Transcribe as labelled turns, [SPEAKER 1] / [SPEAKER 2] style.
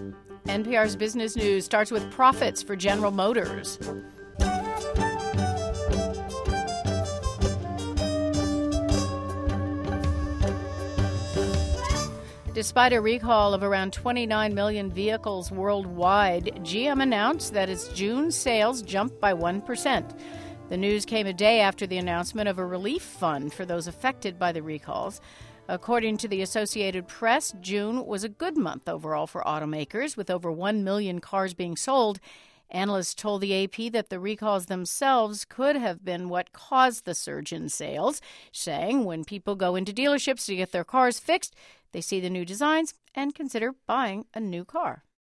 [SPEAKER 1] NPR's Business News starts with profits for General Motors. Despite a recall of around 29 million vehicles worldwide, GM announced that its June sales jumped by 1%. The news came a day after the announcement of a relief fund for those affected by the recalls. According to the Associated Press, June was a good month overall for automakers, with over 1 million cars being sold. Analysts told the AP that the recalls themselves could have been what caused the surge in sales, saying when people go into dealerships to get their cars fixed, they see the new designs and consider buying a new car.